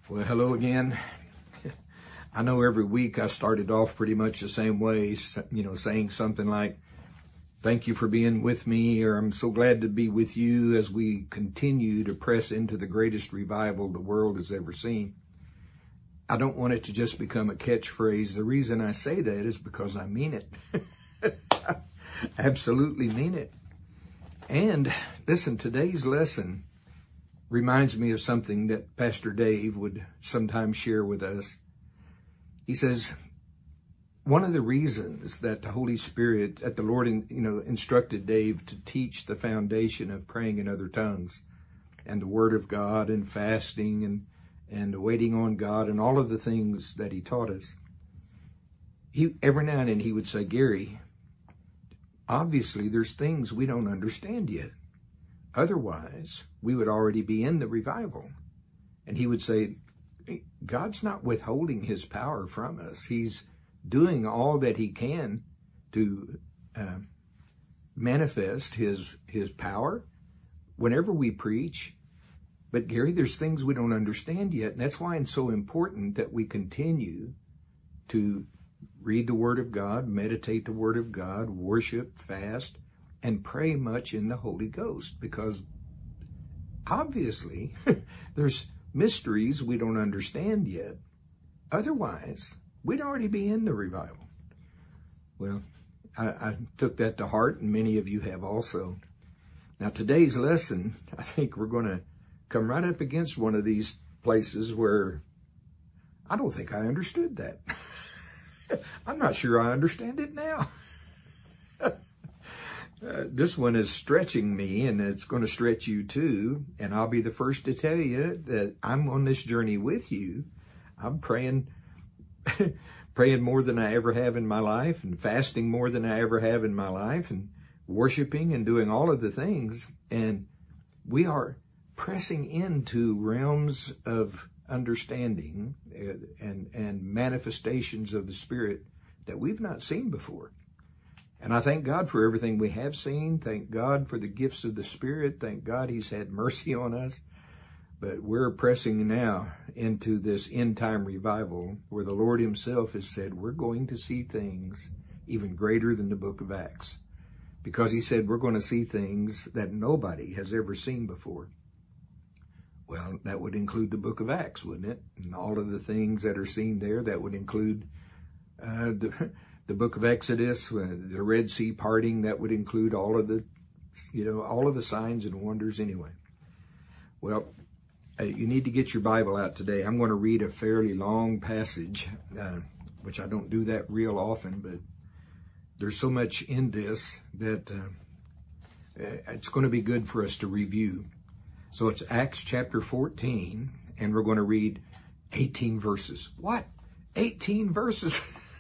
Well, hello again. I know every week I started off pretty much the same way, saying something like, thank you for being with me, or I'm so glad to be with you as we continue to press into the greatest revival the world has ever seen. I don't want it to just become a catchphrase. The reason I say that is because I mean it. Absolutely mean it. And listen, today's lesson reminds me of something that Pastor Dave would sometimes share with us. He says, one of the reasons that the Holy Spirit, that the Lord, instructed Dave to teach the foundation of praying in other tongues and the Word of God and fasting and waiting on God and all of the things that he taught us. Every now and then he would say, Gary, obviously there's things we don't understand yet. Otherwise, we would already be in the revival. And he would say, God's not withholding his power from us. He's doing all that he can to manifest his power whenever we preach. But Gary, there's things we don't understand yet. And that's why it's so important that we continue to read the Word of God, meditate the Word of God, worship, fast, and pray much in the Holy Ghost, because obviously there's mysteries we don't understand yet. Otherwise, we'd already be in the revival. Well, I took that to heart, and many of you have also. Now, today's lesson, I think we're going to come right up against one of these places where I don't think I understood that. I'm not sure I understand it now. This one is stretching me, and it's going to stretch you too. And I'll be the first to tell you that I'm on this journey with you. I'm praying more than I ever have in my life, and fasting more than I ever have in my life, and worshiping and doing all of the things. And we are pressing into realms of understanding and manifestations of the Spirit that we've not seen before. And I thank God for everything we have seen. Thank God for the gifts of the Spirit. Thank God he's had mercy on us. But we're pressing now into this end-time revival where the Lord himself has said we're going to see things even greater than the book of Acts. Because he said we're going to see things that nobody has ever seen before. Well, that would include the book of Acts, wouldn't it? And all of the things that are seen there, that would include the book of Exodus, the Red Sea parting. That would include all of the signs and wonders anyway. Well, you need to get your Bible out today. I'm going to read a fairly long passage, which I don't do that real often, but there's so much in this that it's going to be good for us to review. So it's Acts chapter 14, and we're going to read 18 verses. What? 18 verses?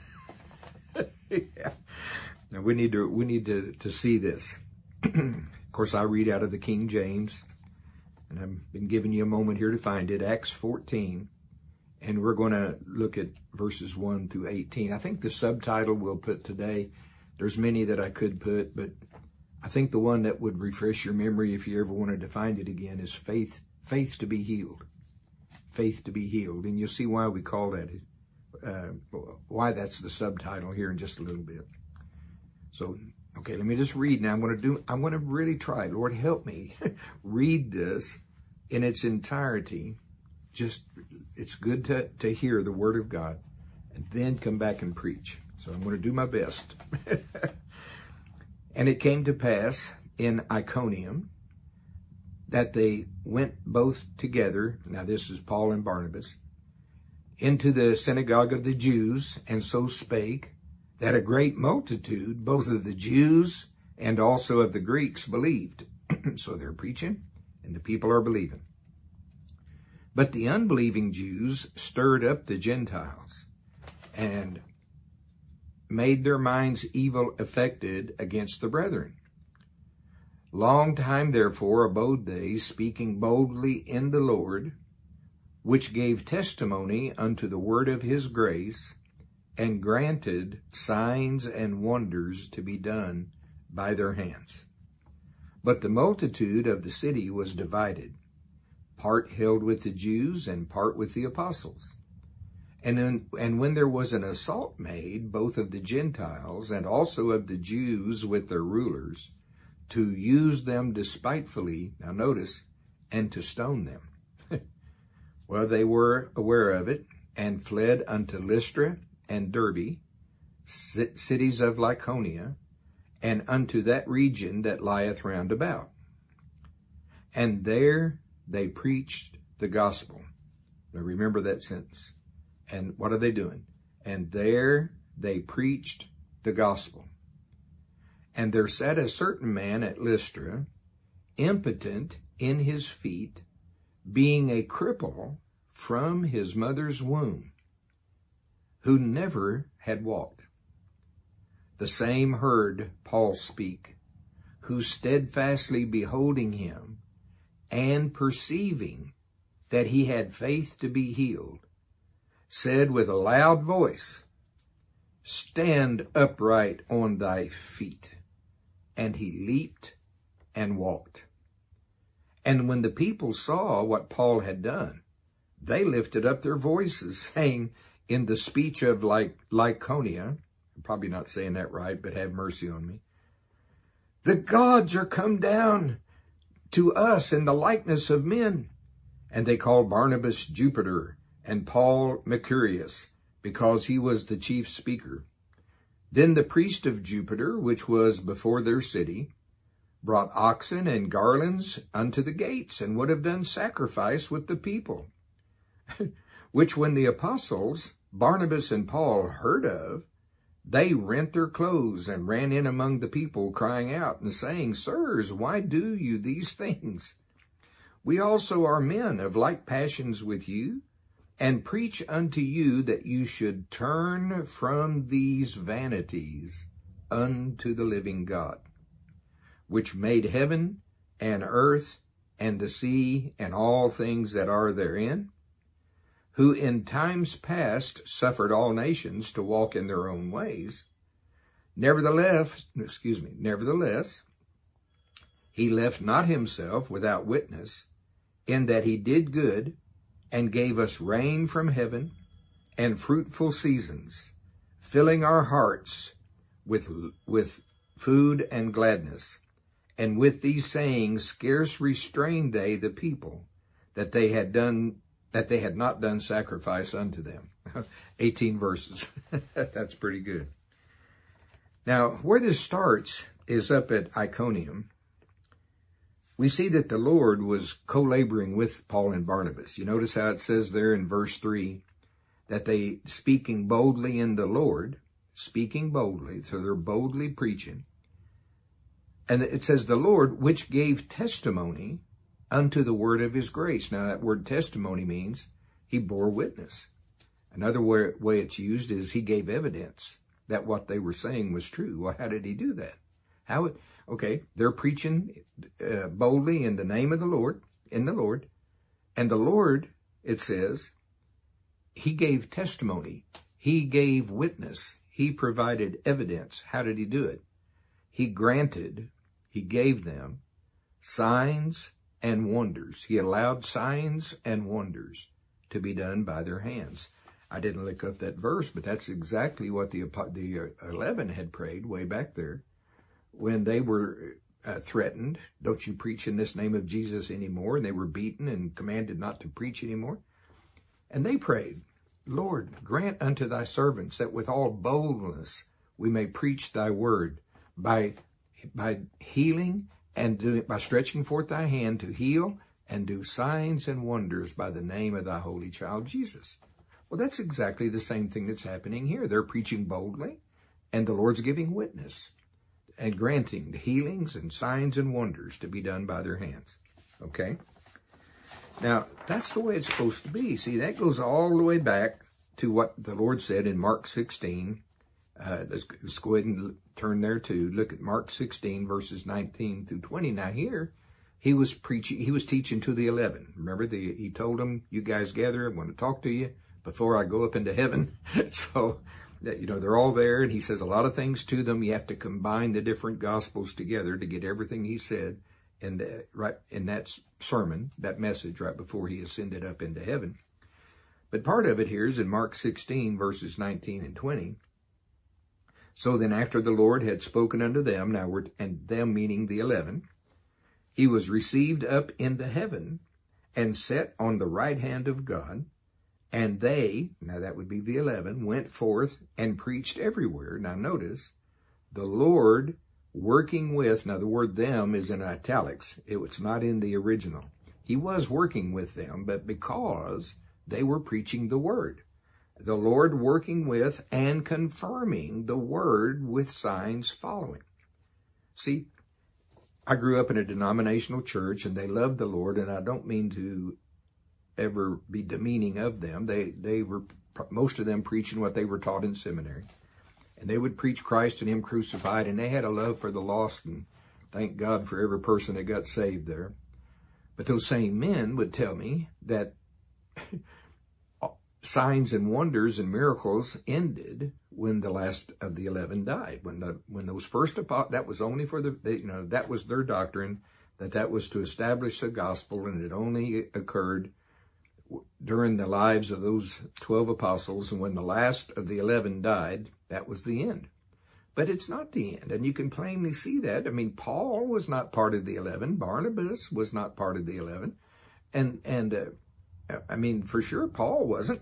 Yeah. Now we need to see this. Of course, I read out of the King James, and I've been giving you a moment here to find it. Acts 14, and we're going to look at verses 1 through 18. I think the subtitle we'll put today, there's many that I could put, but I think the one that would refresh your memory if you ever wanted to find it again is faith to be healed. Faith to be healed. And you'll see why we call that, why that's the subtitle here in just a little bit. So, okay, let me just read now. I'm going to really try. Lord, help me read this in its entirety. It's good to hear the Word of God and then come back and preach. So I'm going to do my best. And it came to pass in Iconium that they went both together, now this is Paul and Barnabas, into the synagogue of the Jews, and so spake that a great multitude, both of the Jews and also of the Greeks, believed. So they're preaching, and the people are believing. But the unbelieving Jews stirred up the Gentiles, and made their minds evil affected against the brethren. Long time therefore abode they, speaking boldly in the Lord, which gave testimony unto the word of his grace, and granted signs and wonders to be done by their hands. But the multitude of the city was divided. part held with the Jews and part with the apostles. And when there was an assault made, both of the Gentiles and also of the Jews with their rulers, to use them despitefully, now notice, and to stone them. Well, they were aware of it, and fled unto Lystra and Derbe, cities of Lycaonia, and unto that region that lieth round about. And there they preached the gospel. Now remember that sentence. And what are they doing? And there they preached the gospel. And there sat a certain man at Lystra, impotent in his feet, being a cripple from his mother's womb, who never had walked. The same heard Paul speak, who steadfastly beholding him, and perceiving that he had faith to be healed, said with a loud voice, Stand upright on thy feet. And he leaped and walked. And when the people saw what Paul had done, they lifted up their voices, saying in the speech of Lycaonia, I'm probably not saying that right, but have mercy on me, the gods are come down to us in the likeness of men. And they called Barnabas Jupiter and Paul Mercurius, because he was the chief speaker. Then the priest of Jupiter, which was before their city, brought oxen and garlands unto the gates, and would have done sacrifice with the people. Which when the apostles, Barnabas and Paul, heard of, they rent their clothes and ran in among the people, crying out and saying, Sirs, why do you these things? We also are men of like passions with you, and preach unto you that you should turn from these vanities unto the living God, which made heaven and earth and the sea and all things that are therein, who in times past suffered all nations to walk in their own ways. Nevertheless, he left not himself without witness, in that he did good, and gave us rain from heaven and fruitful seasons, filling our hearts with food and gladness. And with these sayings scarce restrained they the people, that they had not done sacrifice unto them. 18 verses. That's pretty good. Now, where this starts is up at Iconium. We see that the Lord was co-laboring with Paul and Barnabas. You notice how it says there in verse 3 that they speaking boldly in the Lord, speaking boldly, so they're boldly preaching. And it says the Lord, which gave testimony unto the word of his grace. Now that word testimony means he bore witness. Another way it's used is he gave evidence that what they were saying was true. Well, how did he do that? Okay, they're preaching boldly in the name of the Lord, and the Lord, it says, he gave testimony, he gave witness, he provided evidence. How did he do it? He gave them signs and wonders. He allowed signs and wonders to be done by their hands. I didn't look up that verse, but that's exactly what the 11 had prayed way back there. When they were threatened, don't you preach in this name of Jesus anymore? And they were beaten and commanded not to preach anymore. And they prayed, Lord, grant unto thy servants that with all boldness we may preach thy word by healing and by stretching forth thy hand to heal and do signs and wonders by the name of thy holy child Jesus. Well, that's exactly the same thing that's happening here. They're preaching boldly, and the Lord's giving witness and granting the healings and signs and wonders to be done by their hands. Okay? Now, that's the way it's supposed to be. See, that goes all the way back to what the Lord said in Mark 16. Let's go ahead and turn there too. Look at Mark 16, verses 19 through 20. Now here, he was teaching to the 11. Remember, he told them, you guys gather, I want to talk to you before I go up into heaven. So, they're all there, and he says a lot of things to them. You have to combine the different gospels together to get everything he said right in that sermon, that message right before he ascended up into heaven. But part of it here is in Mark 16, verses 19 and 20. So then after the Lord had spoken unto them, and them meaning the 11, he was received up into heaven and set on the right hand of God. And they, now that would be the 11, went forth and preached everywhere. Now notice, the Lord working with, now the word them is in italics. It's not in the original. He was working with them, but because they were preaching the word. The Lord working with and confirming the word with signs following. See, I grew up in a denominational church and they loved the Lord, and I don't mean to ever be demeaning of them. They were, most of them, preaching what they were taught in seminary. And they would preach Christ and Him crucified, and they had a love for the lost, and thank God for every person that got saved there. But those same men would tell me that signs and wonders and miracles ended when the last of the 11 died. When those first apostles, that was only for that was their doctrine, that was to establish the gospel, and it only occurred during the lives of those 12 apostles. And when the last of the 11 died, that was the end. But it's not the end, and you can plainly see that. I mean, Paul was not part of the 11. Barnabas was not part of the 11. I mean, for sure, Paul wasn't.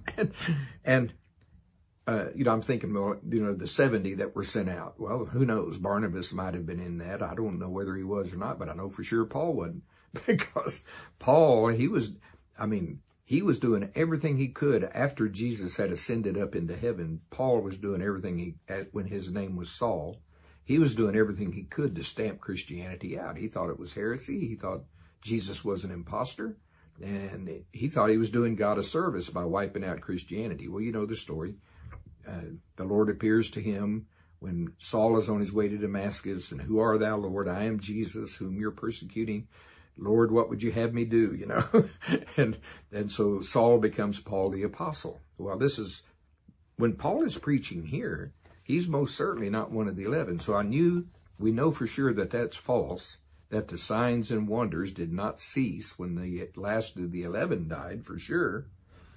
I'm thinking, the 70 that were sent out. Well, who knows? Barnabas might have been in that. I don't know whether he was or not, but I know for sure Paul wasn't. Because Paul, he was doing everything he could after Jesus had ascended up into heaven. Paul was doing everything when his name was Saul, he was doing everything he could to stamp Christianity out. He thought it was heresy. He thought Jesus was an imposter. And he thought he was doing God a service by wiping out Christianity. Well, you know the story. The Lord appears to him when Saul is on his way to Damascus. And who art thou, Lord? I am Jesus, whom you're persecuting. Lord, what would you have me do? And so Saul becomes Paul the apostle. Well, this is when Paul is preaching here. He's most certainly not one of the 11. So we know for sure that that's false. That the signs and wonders did not cease when the last of the 11 died, for sure.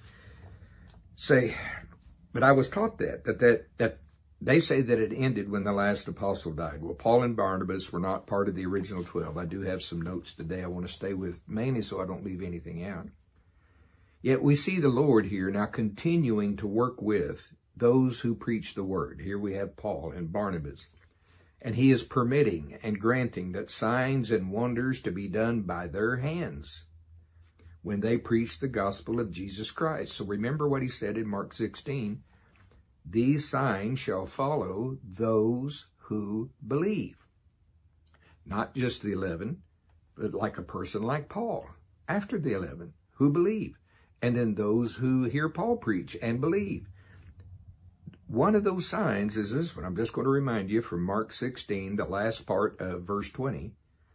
But I was taught that they say that it ended when the last apostle died. Well, Paul and Barnabas were not part of the original 12. I do have some notes today I want to stay with, mainly so I don't leave anything out. Yet we see the Lord here now continuing to work with those who preach the word. Here we have Paul and Barnabas. And he is permitting and granting that signs and wonders to be done by their hands when they preach the gospel of Jesus Christ. So remember what he said in Mark 16, these signs shall follow those who believe. Not just the 11, but like a person like Paul, after the 11, who believe. And then those who hear Paul preach and believe. One of those signs is this one. I'm just going to remind you from Mark 16, the last part of verse 20.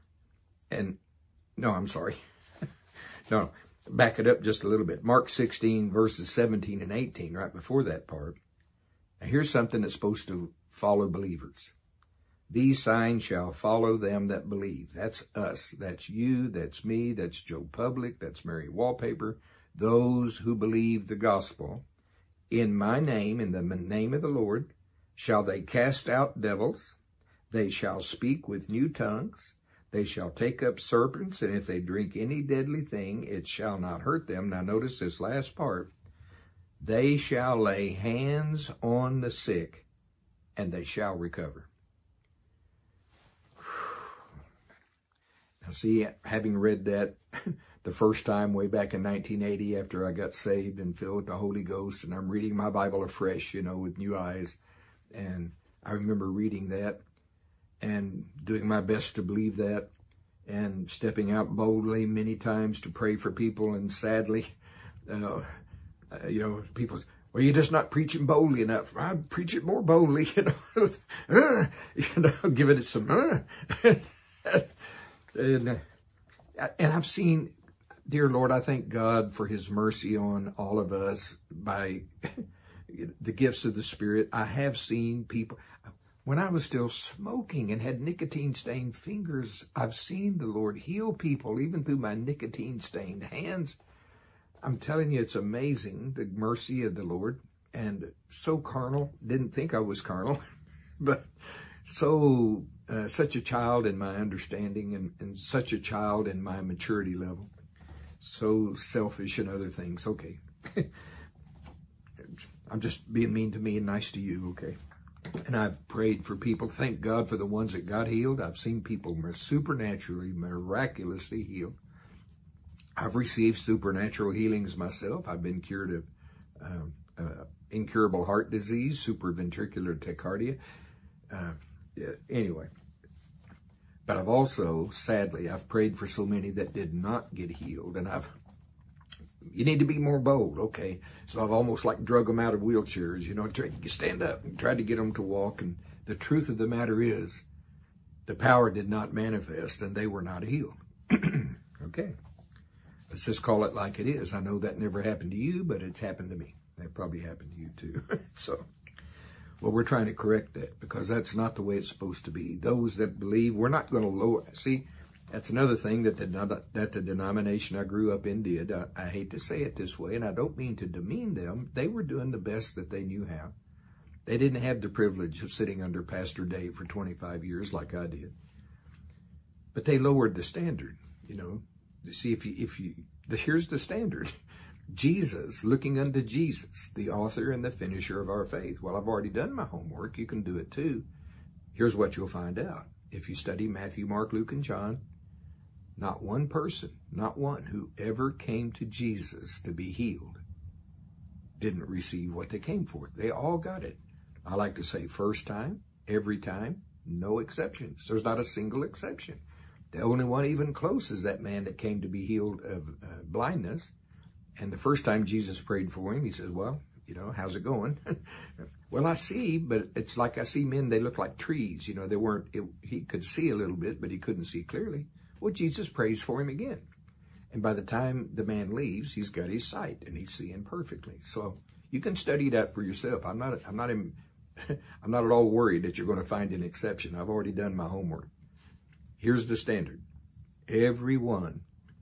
No, back it up just a little bit. Mark 16, verses 17 and 18, right before that part. Now here's something that's supposed to follow believers. These signs shall follow them that believe. That's us. That's you. That's me. That's Joe Public. That's Mary Wallpaper. Those who believe the gospel. In my name, in the name of the Lord, shall they cast out devils. They shall speak with new tongues. They shall take up serpents, and if they drink any deadly thing, it shall not hurt them. Now notice this last part. They shall lay hands on the sick, and they shall recover. Now see, having read that the first time way back in 1980 after I got saved and filled with the Holy Ghost, and I'm reading my Bible afresh, with new eyes. And I remember reading that and doing my best to believe that and stepping out boldly many times to pray for people. And sadly, people say, well, you're just not preaching boldly enough. I preach it more boldly, giving it some, and I've seen, dear Lord, I thank God for his mercy on all of us by the gifts of the Spirit. I have seen people, When I was still smoking and had nicotine-stained fingers, I've seen the Lord heal people even through my nicotine-stained hands. I'm telling you, it's amazing, the mercy of the Lord. And so carnal, didn't think I was carnal, but so such a child in my understanding and such a child in my maturity level. So selfish and other things. Okay. I'm just being mean to me and nice to you, okay? And I've prayed for people. Thank God for the ones that got healed. I've seen people supernaturally, miraculously healed. I've received supernatural healings myself. I've been cured of incurable heart disease, supraventricular tachycardia. Anyway, but I've also, sadly, I've prayed for so many that did not get healed, and you need to be more bold, okay? So I've almost like drug them out of wheelchairs, tried to stand up and tried to get them to walk, and the truth of the matter is, the power did not manifest, and they were not healed. Okay, let's just call it like it is. I know that never happened to you, but it's happened to me. That probably happened to you too. So, well, we're trying to correct that because that's not the way it's supposed to be. Those that believe, we're not going to lower. See, that's another thing that the denomination I grew up in did. I hate to say it this way, and I don't mean to demean them. They were doing the best that they knew how. They didn't have the privilege of sitting under Pastor Dave for 25 years like I did. But they lowered the standard, You see, here's the standard. Jesus, looking unto Jesus, the author and the finisher of our faith. Well, I've already done my homework. You can do it too. Here's what you'll find out. If you study Matthew, Mark, Luke, and John, not one person, not one who ever came to Jesus to be healed didn't receive what they came for. They all got it. I like to say first time, every time, no exceptions. There's not a single exception. The only one even close is that man that came to be healed of blindness. And the first time Jesus prayed for him, he says, well, how's it going? Well, I see, but it's like I see men, they look like trees. He could see a little bit, but he couldn't see clearly. Well, Jesus prays for him again. And by the time the man leaves, he's got his sight and he's seeing perfectly. So you can study that for yourself. I'm not at all worried that you're going to find an exception. I've already done my homework. Here's the standard. Everyone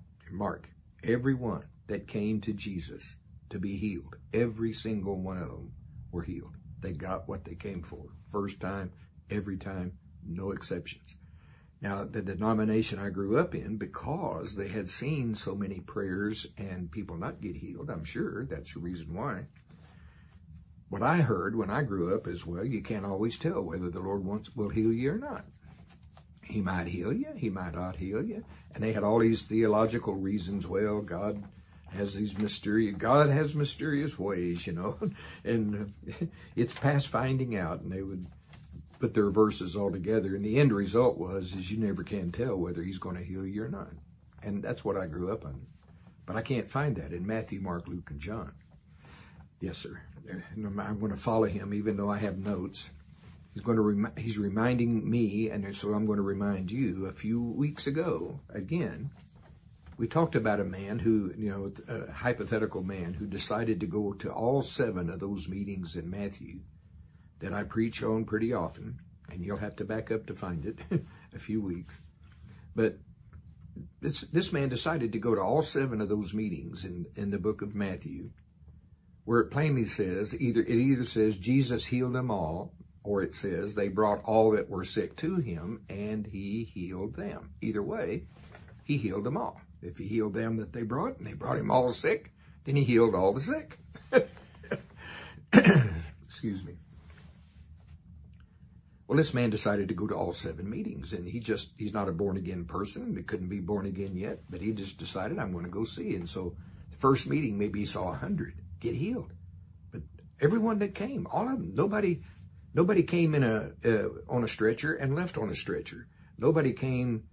that came to Jesus to be healed, every single one of them were healed. They got what they came for. First time, every time, no exceptions. Now, the denomination I grew up in, because they had seen so many prayers and people not get healed, I'm sure that's the reason why. What I heard when I grew up is, well, you can't always tell whether the Lord will heal you or not. He might heal you. He might not heal you. And they had all these theological reasons. Well, God has mysterious ways, and it's past finding out. And they would put their verses all together. And the end result is you never can tell whether he's going to heal you or not. And that's what I grew up on. But I can't find that in Matthew, Mark, Luke, and John. Yes, sir. I'm going to follow him even though I have notes. He's reminding me, and so I'm going to remind you. A few weeks ago, again, we talked about a man who, a hypothetical man who decided to go to all 7 of those meetings in Matthew that I preach on pretty often, and you'll have to back up to find it a few weeks. But this man decided to go to all 7 of those meetings in the book of Matthew, where it plainly says, it either says Jesus healed them all, or it says they brought all that were sick to him and he healed them. Either way, he healed them all. If he healed them that they brought and they brought him all sick, then he healed all the sick. Excuse me. Well, this man decided to go to all 7 meetings, and he's not a born again person. He couldn't be born again yet, but he just decided, I'm going to go see. And so the first meeting, maybe he saw 100 get healed. But everyone that came, all of them, nobody came on a stretcher and left on a stretcher. Nobody came,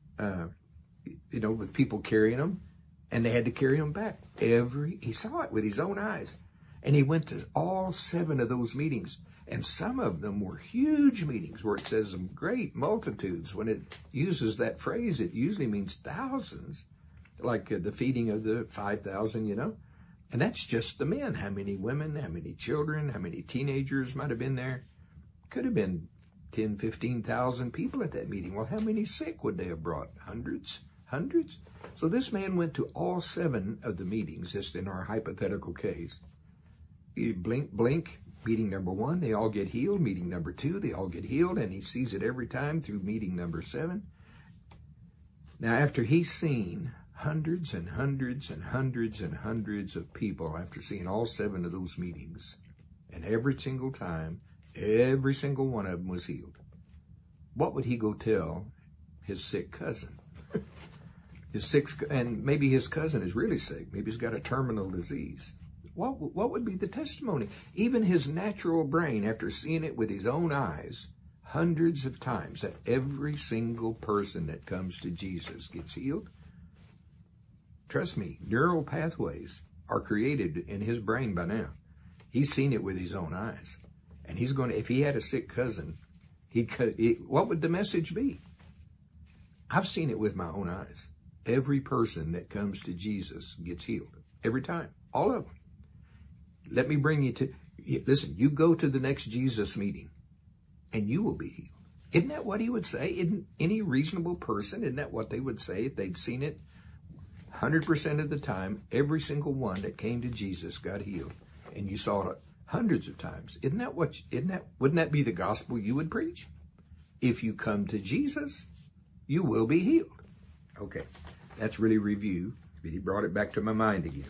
with people carrying them, and they had to carry them back. He saw it with his own eyes. And he went to all 7 of those meetings. And some of them were huge meetings where it says great multitudes. When it uses that phrase, it usually means thousands, like the feeding of the 5,000, And that's just the men. How many women, how many children, how many teenagers might have been there? Could have been 10, 15,000 people at that meeting. Well, how many sick would they have brought? Hundreds? Hundreds? So this man went to all 7 of the meetings, just in our hypothetical case. You blink, blink, meeting number 1, they all get healed. Meeting number 2, they all get healed. And he sees it every time through meeting number 7. Now, after he's seen hundreds and hundreds and hundreds and hundreds of people, after seeing all 7 of those meetings, and every single time, every single one of them was healed, what would he go tell his sick cousin? And maybe his cousin is really sick. Maybe he's got a terminal disease. What would be the testimony? Even his natural brain, after seeing it with his own eyes, hundreds of times, that every single person that comes to Jesus gets healed. Trust me, neural pathways are created in his brain by now. He's seen it with his own eyes. And he's going to, if he had a sick cousin, what would the message be? I've seen it with my own eyes. Every person that comes to Jesus gets healed. Every time. All of them. Let me bring you to, listen, you go to the next Jesus meeting and you will be healed. Isn't that what he would say? Isn't any reasonable person, isn't that what they would say if they'd seen it? 100% of the time, every single one that came to Jesus got healed. And you saw it hundreds of times. Wouldn't that be the gospel you would preach? If you come to Jesus, you will be healed. Okay, that's really review. But he brought it back to my mind again.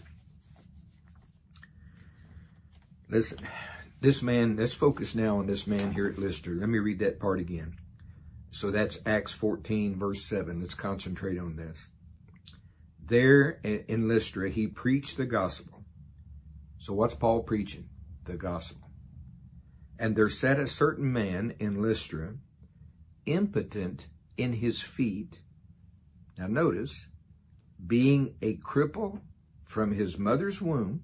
Listen, this man, let's focus now on this man here at Lystra. Let me read that part again. So that's Acts 14, verse 7. Let's concentrate on this. There in Lystra, he preached the gospel. So what's Paul preaching? The gospel. And there sat a certain man in Lystra, impotent in his feet. Now notice, being a cripple from his mother's womb,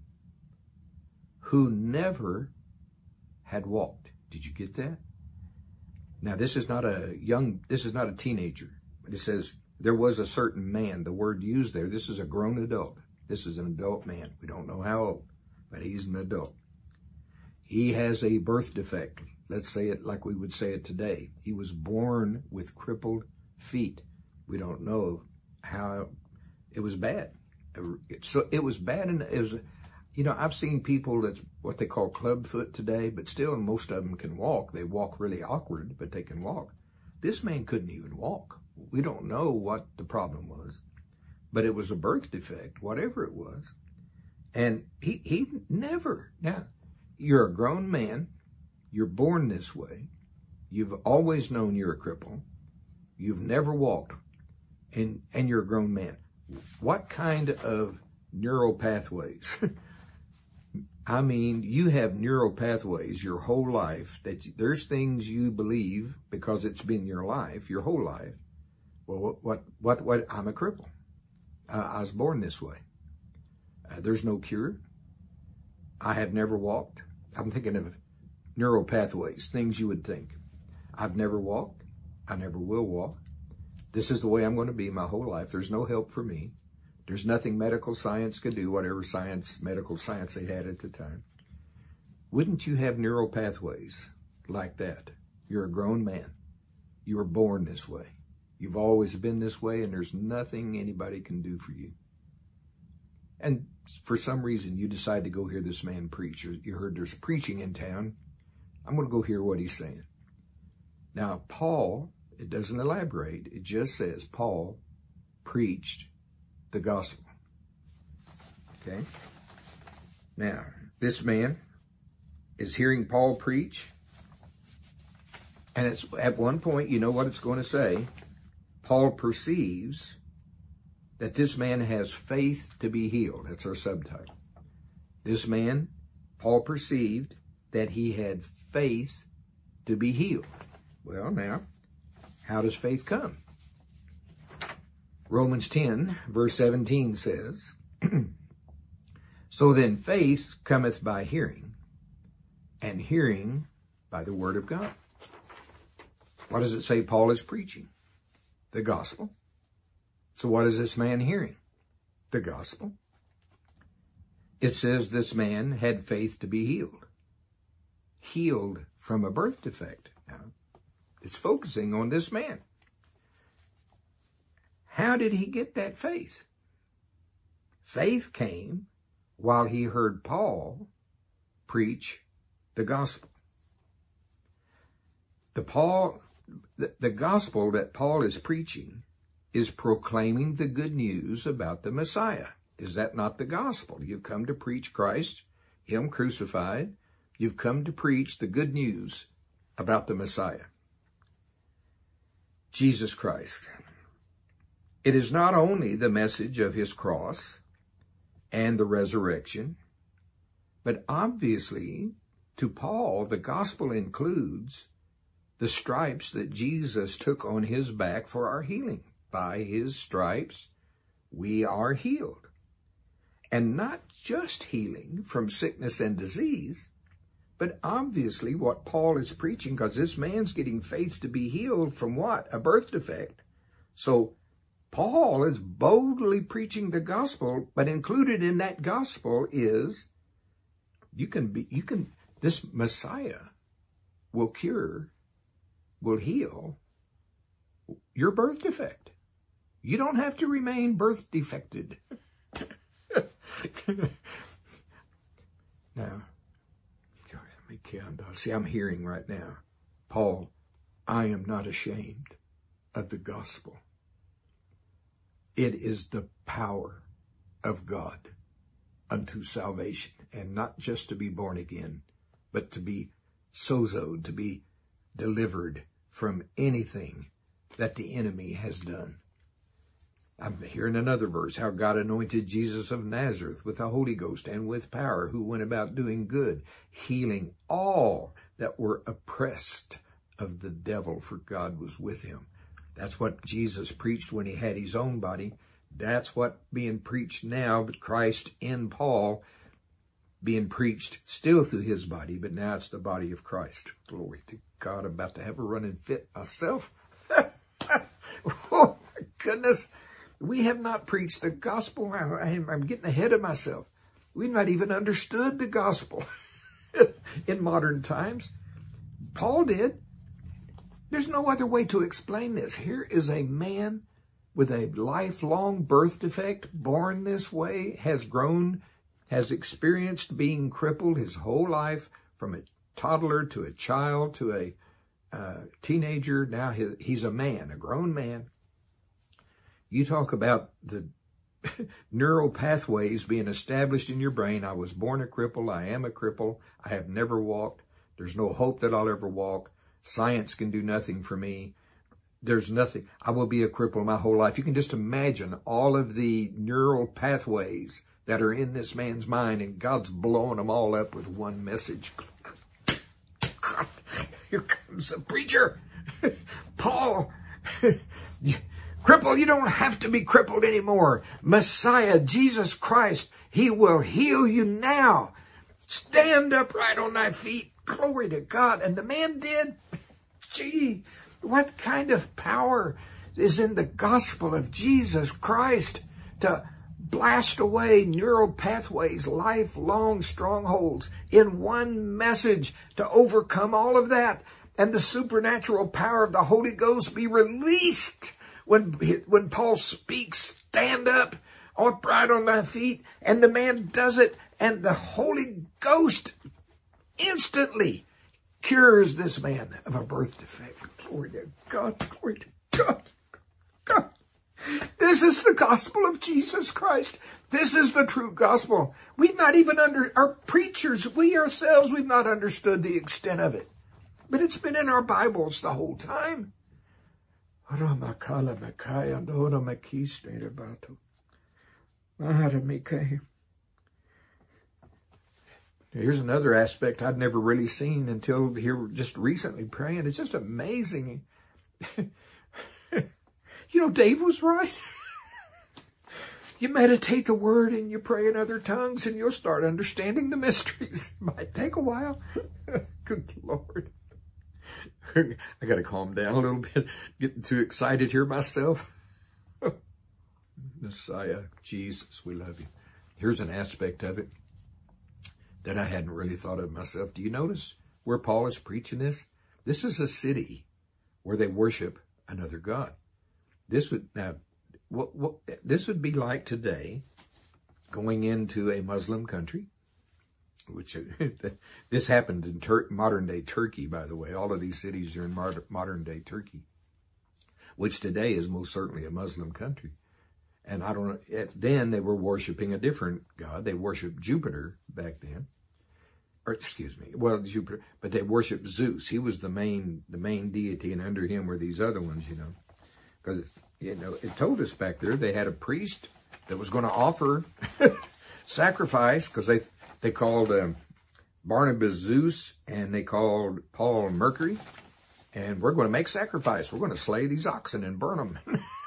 who never had walked. Did you get that? Now this is not a teenager, but it says there was a certain man. The word used there, this is a grown adult. This is an adult man. We don't know how old, but he's an adult. He has a birth defect. Let's say it like we would say it today. He was born with crippled feet. We don't know how. It was bad. So it was bad, and it was, I've seen people that's what they call clubfoot today, but still most of them can walk. They walk really awkward, but they can walk. This man couldn't even walk. We don't know what the problem was, but it was a birth defect, whatever it was. And he never, now, you're a grown man, you're born this way, you've always known you're a cripple, you've never walked, and you're a grown man. What kind of neural pathways? I mean, you have neural pathways your whole life that there's things you believe because it's been your life, your whole life. Well, what, I'm a cripple. I was born this way. There's no cure. I have never walked. I'm thinking of neural pathways, things you would think. I've never walked. I never will walk. This is the way I'm going to be my whole life. There's no help for me. There's nothing medical science could do, whatever medical science they had at the time. Wouldn't you have neural pathways like that? You're a grown man. You were born this way. You've always been this way, and there's nothing anybody can do for you. And for some reason, you decide to go hear this man preach. You heard there's preaching in town. I'm going to go hear what he's saying. Now, Paul, it doesn't elaborate. It just says Paul preached the gospel. Okay? Now, this man is hearing Paul preach. And it's at one point, you know what it's going to say. Paul perceives that this man has faith to be healed. That's our subtitle. This man, Paul perceived that he had faith to be healed. Well, now, how does faith come? Romans 10, verse 17 says, So then faith cometh by hearing, and hearing by the word of God. What does it say Paul is preaching? The gospel. So what is this man hearing? The gospel. It says this man had faith to be healed. Healed from a birth defect. Now, It's focusing on this man. How did he get that faith? Faith came while he heard Paul preach the gospel. The gospel that Paul is preaching is proclaiming the good news about the Messiah. Is that not the gospel? You've come to preach Christ, him crucified. You've come to preach the good news about the Messiah, Jesus Christ. It is not only the message of his cross and the resurrection, but obviously to Paul, the gospel includes the stripes that Jesus took on his back for our healing. By his stripes, we are healed. And not just healing from sickness and disease, but obviously what Paul is preaching, because this man's getting faith to be healed from what? A birth defect. So Paul is boldly preaching the gospel, but included in that gospel is this Messiah will cure, will heal your birth defect. You don't have to remain birth defected. Now, see, I'm hearing right now, Paul, I am not ashamed of the gospel. It is the power of God unto salvation, and not just to be born again, but to be sozoed, to be delivered from anything that the enemy has done. I'm hearing another verse, how God anointed Jesus of Nazareth with the Holy Ghost and with power, who went about doing good, healing all that were oppressed of the devil, for God was with him. That's what Jesus preached when he had his own body. That's what being preached now, but Christ in Paul being preached still through his body, but now it's the body of Christ. Glory to God. I'm about to have a running fit myself. Oh my goodness. We have not preached the gospel. I'm getting ahead of myself. We've not even understood the gospel in modern times. Paul did. There's no other way to explain this. Here is a man with a lifelong birth defect, born this way, has grown, has experienced being crippled his whole life, from a toddler to a child to a teenager. Now he's a man, a grown man. You talk about the neural pathways being established in your brain. I was born a cripple. I am a cripple. I have never walked. There's no hope that I'll ever walk. Science can do nothing for me. There's nothing. I will be a cripple my whole life. You can just imagine all of the neural pathways that are in this man's mind, and God's blowing them all up with one message. God, here comes a preacher. Paul, cripple, you don't have to be crippled anymore. Messiah, Jesus Christ, he will heal you now. Stand upright on thy feet. Glory to God. And the man did. Gee, what kind of power is in the gospel of Jesus Christ to blast away neural pathways, lifelong strongholds in one message, to overcome all of that, and the supernatural power of the Holy Ghost be released when Paul speaks, stand up, upright on thy feet, and the man does it, and the Holy Ghost instantly cures this man of a birth defect. Glory to God, glory to God, God. This is the gospel of Jesus Christ. This is the true gospel. We've not even our preachers, we ourselves, we've not understood the extent of it. But it's been in our Bibles the whole time. Here's another aspect I'd never really seen until here just recently praying. It's just amazing. Dave was right. You meditate the word and you pray in other tongues and you'll start understanding the mysteries. It might take a while. Good Lord. I got to calm down a little bit. Getting too excited here myself. Messiah, Jesus, we love you. Here's an aspect of it that I hadn't really thought of myself. Do you notice where Paul is preaching this? This is a city where they worship another god. This would now, this would be like today, going into a Muslim country, which this happened in modern day Turkey, by the way. All of these cities are in modern day Turkey, which today is most certainly a Muslim country. And I don't know, then they were worshiping a different god. They worshiped Jupiter back then. Or excuse me, well, Jupiter, but they worshiped Zeus. He was the main deity, and under him were these other ones, you know. Because, you know, it told us back there they had a priest that was going to offer sacrifice, because they called Barnabas Zeus, and they called Paul Mercury, and we're going to make sacrifice. We're going to slay these oxen and burn them.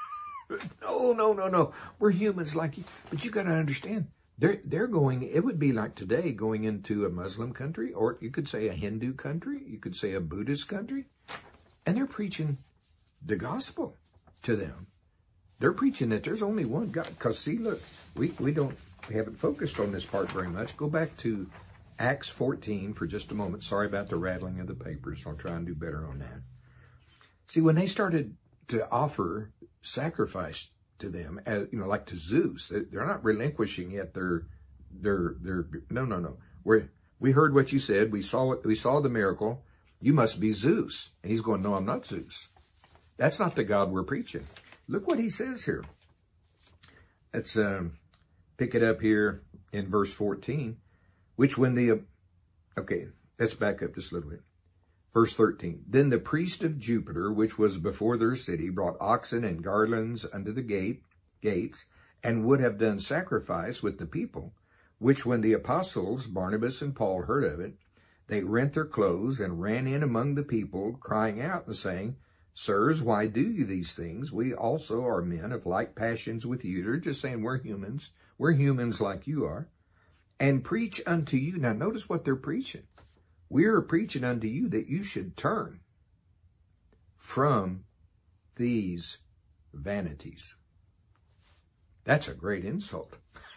No. We're humans like you. But you got to understand, they're going, it would be like today going into a Muslim country, or you could say a Hindu country, you could say a Buddhist country, and they're preaching the gospel to them. They're preaching that there's only one God. Because see, look, we haven't focused on this part very much. Go back to Acts 14 for just a moment. Sorry about the rattling of the papers. I'll try and do better on that. See, when they started to offer sacrifice to them, as, you know, like to Zeus, they're not relinquishing yet their no. We heard what you said. We saw the miracle. You must be Zeus. And he's going, no, I'm not Zeus. That's not the God we're preaching. Look what he says here. Let's pick it up here in verse 14, which let's back up just a little bit. Verse 13, then the priest of Jupiter, which was before their city, brought oxen and garlands unto the gates, and would have done sacrifice with the people, which when the apostles, Barnabas and Paul, heard of it, they rent their clothes and ran in among the people, crying out and saying, sirs, why do you these things? We also are men of like passions with you. They're just saying we're humans. We're humans like you are. And preach unto you. Now notice what they're preaching. We are preaching unto you that you should turn from these vanities. That's a great insult.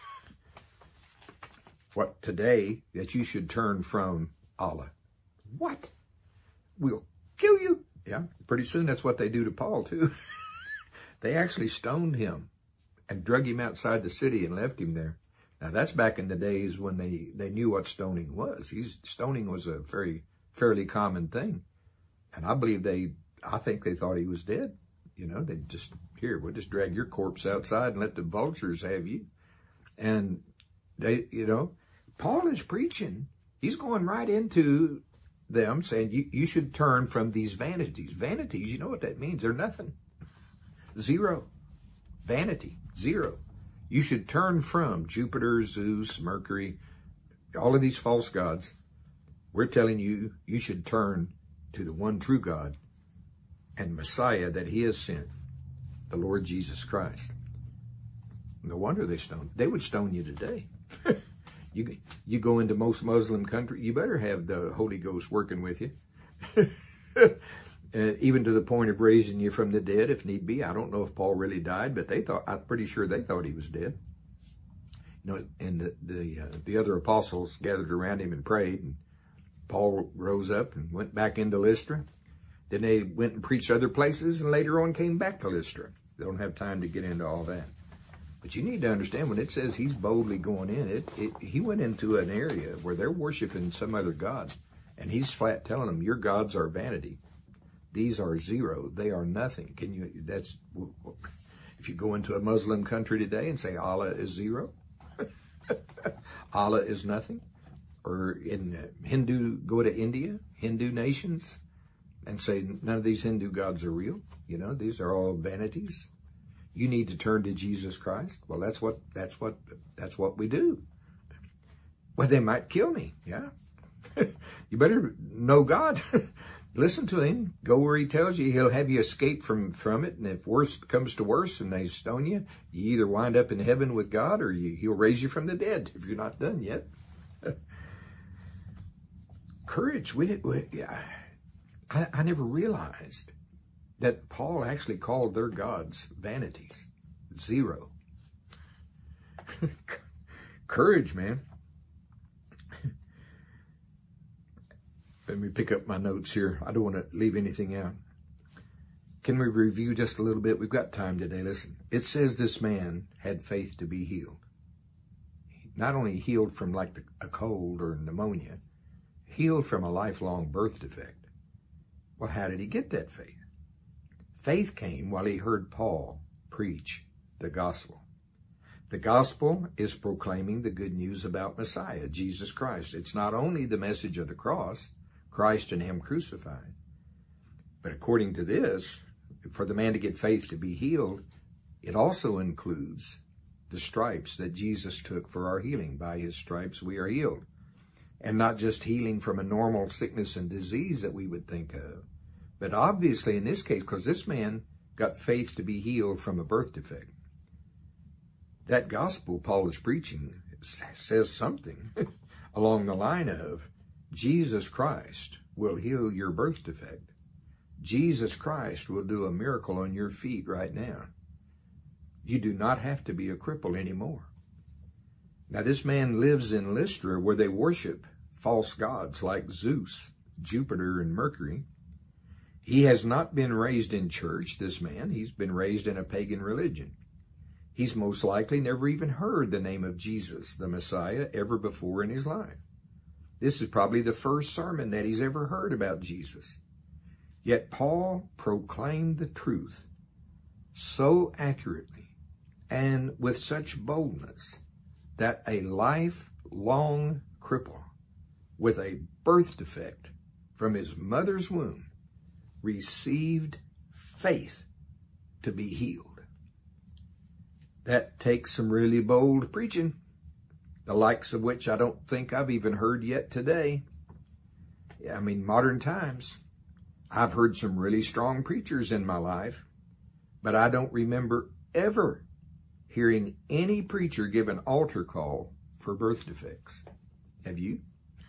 What, today, that you should turn from Allah? What? We'll kill you. Yeah, pretty soon that's what they do to Paul too. They actually stoned him and drug him outside the city and left him there. Now that's back in the days when they knew what stoning was. Stoning was a fairly common thing. And I think they thought he was dead. You know, they just, we'll just drag your corpse outside and let the vultures have you. And they, you know, Paul is preaching. He's going right into them saying, you should turn from these vanities. Vanities, you know what that means? They're nothing. Zero. Vanity. Zero. You should turn from Jupiter, Zeus, Mercury, all of these false gods. We're telling you, you should turn to the one true God and Messiah that he has sent, the Lord Jesus Christ. No wonder they would stone you today. You go into most Muslim country, you better have the Holy Ghost working with you. Even to the point of raising you from the dead, if need be. I don't know if Paul really died, but I'm pretty sure they thought he was dead. You know, and the other apostles gathered around him and prayed, and Paul rose up and went back into Lystra. Then they went and preached other places, and later on came back to Lystra. They don't have time to get into all that. But you need to understand, when it says he's boldly going in, he went into an area where they're worshiping some other god, and he's flat telling them, your gods are vanity. These are zero. They are nothing. If you go into a Muslim country today and say Allah is zero, Allah is nothing, or go to India, Hindu nations, and say none of these Hindu gods are real. You know, these are all vanities. You need to turn to Jesus Christ. Well, that's what we do. Well, they might kill me. Yeah. You better know God. Listen to him. Go where he tells you. He'll have you escape from it. And if worse comes to worse and they stone you, you either wind up in heaven with God or he'll raise you from the dead if you're not done yet. Courage. I never realized that Paul actually called their gods vanities. Zero. Courage, man. Let me pick up my notes here. I don't want to leave anything out. Can we review just a little bit? We've got time today. Listen, it says this man had faith to be healed. Not only healed from like a cold or pneumonia, healed from a lifelong birth defect. Well, how did he get that faith? Faith came while he heard Paul preach the gospel. The gospel is proclaiming the good news about Messiah, Jesus Christ. It's not only the message of the cross, Christ and him crucified, but according to this, for the man to get faith to be healed, it also includes the stripes that Jesus took for our healing. By his stripes we are healed. And not just healing from a normal sickness and disease that we would think of, but obviously in this case, because this man got faith to be healed from a birth defect. That gospel Paul is preaching says something along the line of Jesus Christ will heal your birth defect. Jesus Christ will do a miracle on your feet right now. You do not have to be a cripple anymore. Now, this man lives in Lystra where they worship false gods like Zeus, Jupiter, and Mercury. He has not been raised in church, this man. He's been raised in a pagan religion. He's most likely never even heard the name of Jesus, the Messiah, ever before in his life. This is probably the first sermon that he's ever heard about Jesus. Yet Paul proclaimed the truth so accurately and with such boldness that a lifelong cripple with a birth defect from his mother's womb received faith to be healed. That takes some really bold preaching, the likes of which I don't think I've even heard yet today. I mean, modern times. I've heard some really strong preachers in my life, but I don't remember ever hearing any preacher give an altar call for birth defects. Have you?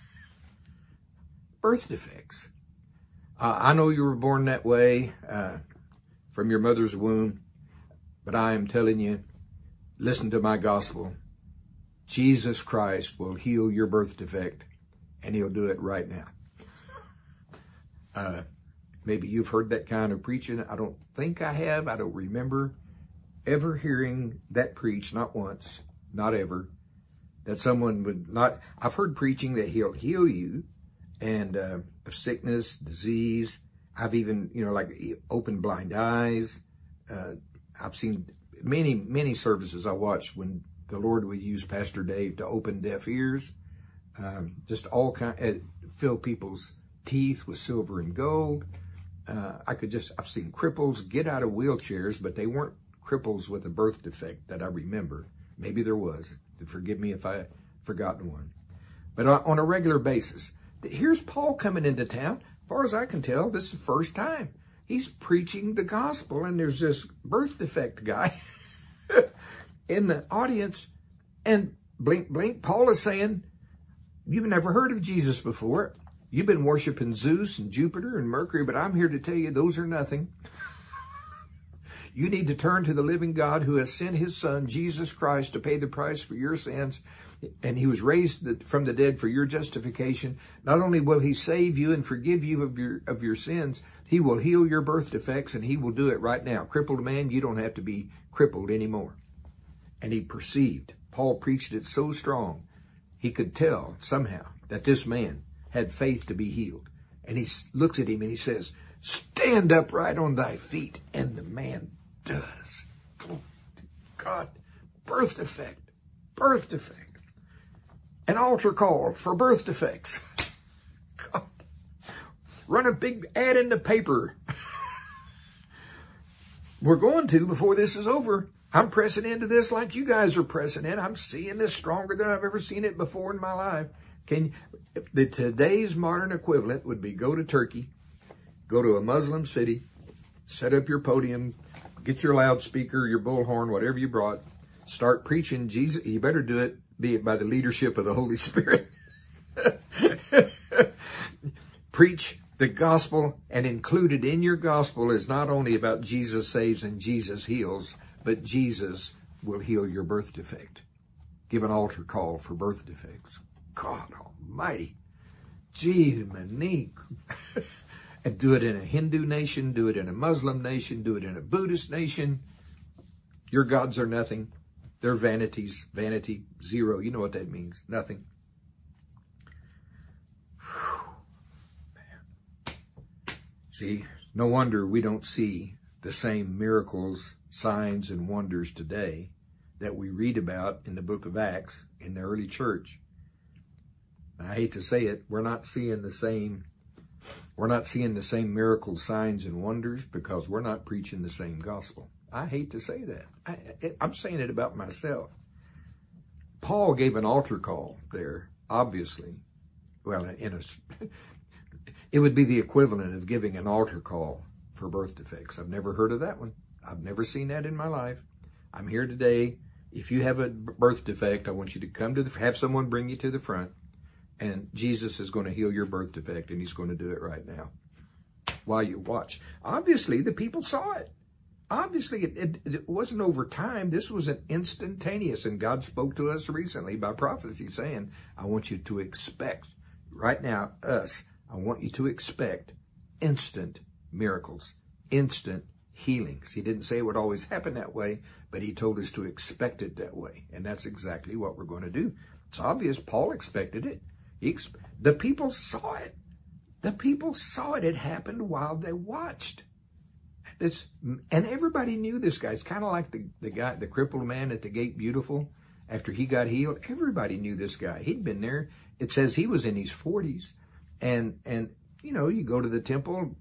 Birth defects. I know you were born that way from your mother's womb, but I am telling you, listen to my gospel. Jesus Christ will heal your birth defect, and he'll do it right now. Maybe you've heard that kind of preaching. I don't think I have. I don't remember ever hearing that preached, not once, not ever, that someone would not. I've heard preaching that he'll heal you and of sickness, disease. I've even, like open blind eyes. I've seen many services I watched when the Lord would use Pastor Dave to open deaf ears, just all fill people's teeth with silver and gold. I've seen cripples get out of wheelchairs, but they weren't cripples with a birth defect that I remember. Maybe there was. Forgive me if I've forgotten one. But on a regular basis, here's Paul coming into town. As far as I can tell, this is the first time. He's preaching the gospel, and there's this birth defect guy in the audience. And blink, blink, Paul is saying, you've never heard of Jesus before. You've been worshiping Zeus and Jupiter and Mercury, but I'm here to tell you those are nothing. You need to turn to the living God who has sent his son, Jesus Christ, to pay the price for your sins. And he was raised from the dead for your justification. Not only will he save you and forgive you of your sins, he will heal your birth defects, and he will do it right now. Crippled man, you don't have to be crippled anymore. And he perceived. Paul preached it so strong, he could tell somehow that this man had faith to be healed. And he looks at him and he says, stand upright on thy feet. And the man does. God, birth defect. An altar call for birth defects. God. Run a big ad in the paper. We're going to before this is over. I'm pressing into this like you guys are pressing in. I'm seeing this stronger than I've ever seen it before in my life. Today's modern equivalent would be go to Turkey, go to a Muslim city, set up your podium, get your loudspeaker, your bullhorn, whatever you brought, start preaching Jesus. You better do it, be it by the leadership of the Holy Spirit. Preach the gospel, and included in your gospel is not only about Jesus saves and Jesus heals, but Jesus will heal your birth defect. Give an altar call for birth defects. God almighty. Gee, Monique. And do it in a Hindu nation, do it in a Muslim nation, do it in a Buddhist nation. Your gods are nothing. They're vanities, vanity, zero. You know what that means, nothing. See, no wonder we don't see the same miracles, signs, and wonders today that we read about in the book of Acts in the early church. I hate to say it, we're not seeing the same miracles, signs, and wonders because we're not preaching the same gospel. I hate to say that. I'm saying it about myself. Paul gave an altar call there, obviously. Well, it would be the equivalent of giving an altar call for birth defects. I've never heard of that one. I've never seen that in my life. I'm here today. If you have a birth defect, I want you to come have someone bring you to the front, and Jesus is going to heal your birth defect, and he's going to do it right now while you watch. Obviously, the people saw it. Obviously, it wasn't over time. This was an instantaneous, and God spoke to us recently by prophecy saying, I want you to expect, right now, I want you to expect instant miracles, instant healings. He didn't say it would always happen that way, but he told us to expect it that way. And that's exactly what we're going to do. It's obvious Paul expected it. The people saw it. The people saw it. It happened while they watched. And everybody knew this guy. It's kind of like the guy, the crippled man at the Gate Beautiful. After he got healed, everybody knew this guy. He'd been there. It says he was in his 40s. And you know, you go to the temple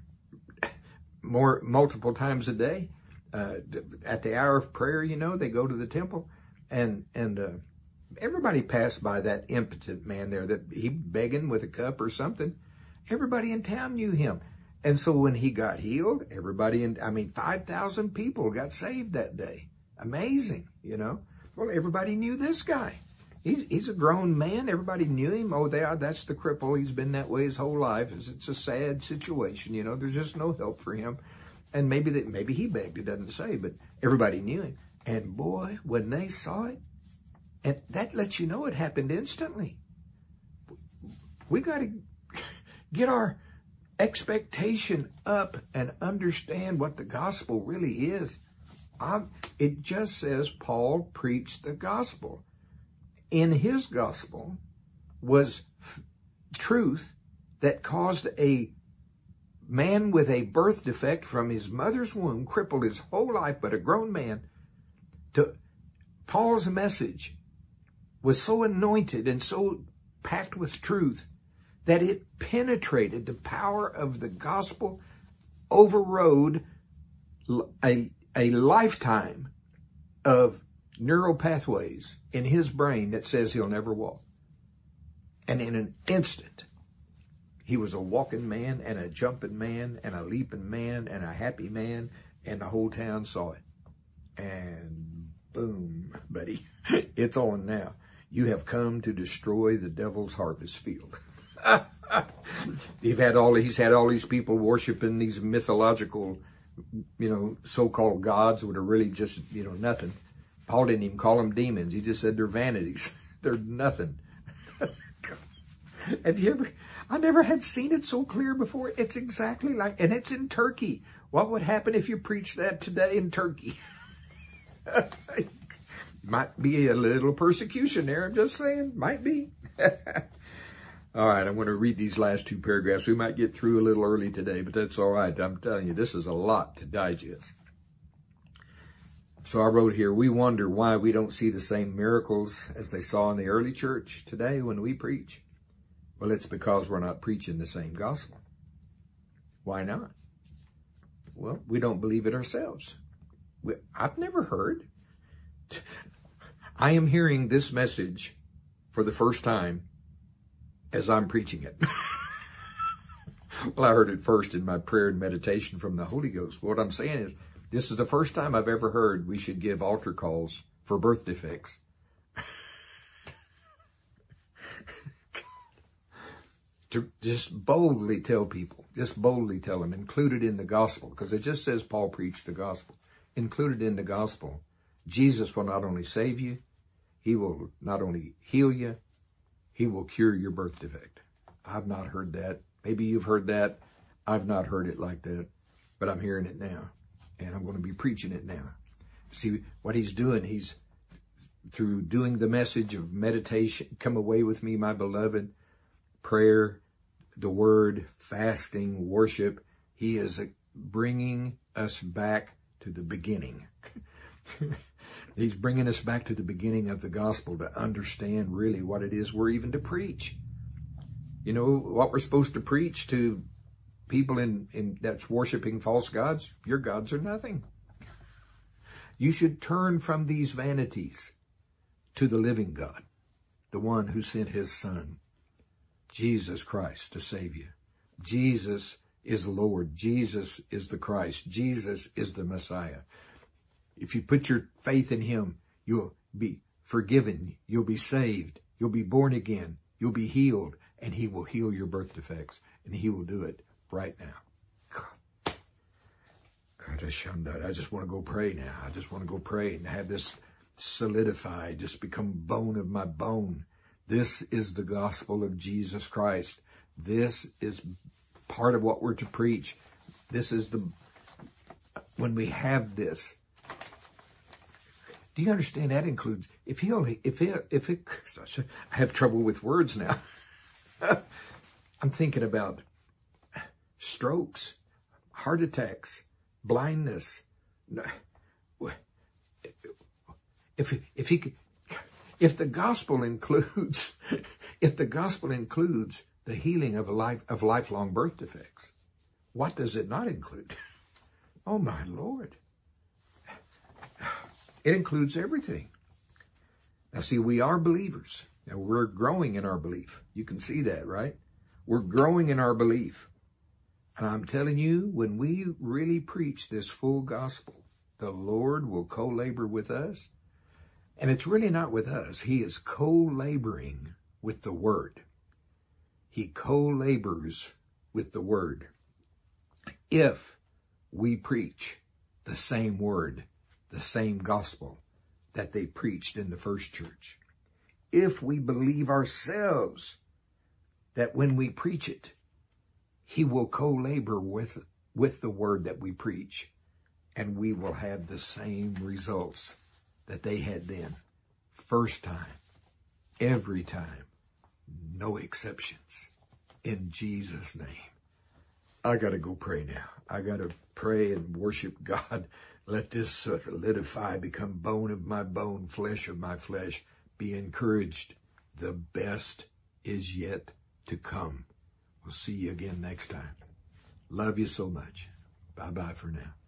multiple times a day. At the hour of prayer, you know, they go to the temple. And everybody passed by that impotent man there that he begging with a cup or something. Everybody in town knew him. And so when he got healed, 5,000 people got saved that day. Amazing, you know. Well, everybody knew this guy. He's a grown man. Everybody knew him. Oh, that's the cripple. He's been that way his whole life. It's a sad situation, you know. There's just no help for him. And maybe he begged, it doesn't say, but everybody knew him. And boy, when they saw it, and that lets you know it happened instantly. We got to get our expectation up and understand what the gospel really is. It just says Paul preached the gospel. In his gospel was truth that caused a man with a birth defect from his mother's womb, crippled his whole life, but a grown man. Paul's message was so anointed and so packed with truth that it penetrated. The power of the gospel overrode a lifetime of neural pathways in his brain that says he'll never walk. And in an instant, he was a walking man and a jumping man and a leaping man and a happy man, and the whole town saw it. And boom, buddy, it's on now. You have come to destroy the devil's harvest field. He's had all these people worshiping these mythological, you know, so-called gods that are really just, you know, nothing. Paul didn't even call them demons. He just said they're vanities. They're nothing. Have you ever, I never had seen it so clear before. It's exactly like, and it's in Turkey. What would happen if you preached that today in Turkey? Might be a little persecution there. I'm just saying, might be. All right, I'm going to read these last two paragraphs. We might get through a little early today, but that's all right. I'm telling you, this is a lot to digest. So I wrote here, we wonder why we don't see the same miracles as they saw in the early church today when we preach. Well, it's because we're not preaching the same gospel. Why not? Well, we don't believe it ourselves. I've never heard. I am hearing this message for the first time as I'm preaching it. Well, I heard it first in my prayer and meditation from the Holy Ghost. What I'm saying is, this is the first time I've ever heard we should give altar calls for birth defects. To just boldly tell people, just boldly tell them, included in the gospel, because it just says Paul preached the gospel. Included in the gospel, Jesus will not only save you, he will not only heal you, he will cure your birth defect. I've not heard that. Maybe you've heard that. I've not heard it like that, but I'm hearing it now, and I'm going to be preaching it now. See what he's doing? He's through doing the message of meditation, come away with me, my beloved, prayer, the word, fasting, worship. He is bringing us back to the beginning. He's bringing us back to the beginning of the gospel to understand really what it is we're even to preach. You know what we're supposed to preach to people in that's worshiping false gods? Your gods are nothing. You should turn from these vanities to the living God, the one who sent his Son, Jesus Christ, to save you. Jesus is Lord. Jesus is the Christ. Jesus is the Messiah. If you put your faith in him, you'll be forgiven. You'll be saved. You'll be born again. You'll be healed. And he will heal your birth defects. And he will do it right now. God, I just want to go pray now. I just want to go pray and have this solidify, just become bone of my bone. This is the gospel of Jesus Christ. This is part of what we're to preach. This is when we have this. Do you understand? That includes, I have trouble with words now. I'm thinking about strokes, heart attacks, blindness. If the gospel includes, the healing of lifelong birth defects, what does it not include? Oh my Lord. It includes everything. Now see, we are believers. Now we're growing in our belief. You can see that, right? We're growing in our belief. And I'm telling you, when we really preach this full gospel, the Lord will co-labor with us. And it's really not with us. He is co-laboring with the Word. He co-labors with the Word. If we preach the same Word, the same gospel that they preached in the first church. If we believe ourselves that when we preach it, he will co-labor with the word that we preach, and we will have the same results that they had then. First time, every time, no exceptions. In Jesus' name. I got to go pray now. I got to pray and worship God. Let this solidify, become bone of my bone, flesh of my flesh. Be encouraged. The best is yet to come. We'll see you again next time. Love you so much. Bye-bye for now.